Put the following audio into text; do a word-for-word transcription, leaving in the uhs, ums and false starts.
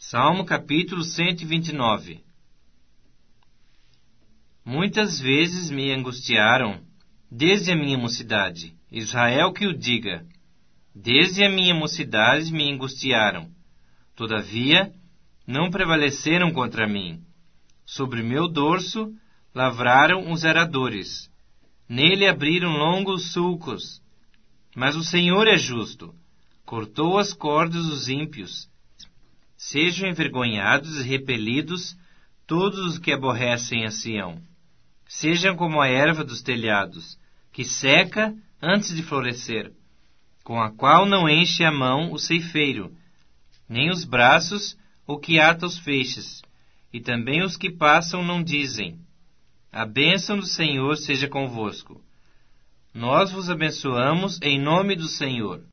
Salmo capítulo cento e vinte e nove. Muitas vezes me angustiaram desde a minha mocidade. Israel que o diga. Desde a minha mocidade me angustiaram. Todavia, não prevaleceram contra mim. Sobre meu dorso lavraram os aradores. Nele abriram longos sulcos. Mas o Senhor é justo. Cortou as cordas dos ímpios. Sejam envergonhados e repelidos todos os que aborrecem a Sião. Sejam como a erva dos telhados, que seca antes de florescer, com a qual não enche a mão o ceifeiro, nem os braços o que ata os feixes, e também os que passam não dizem: a bênção do Senhor seja convosco. Nós vos abençoamos em nome do Senhor.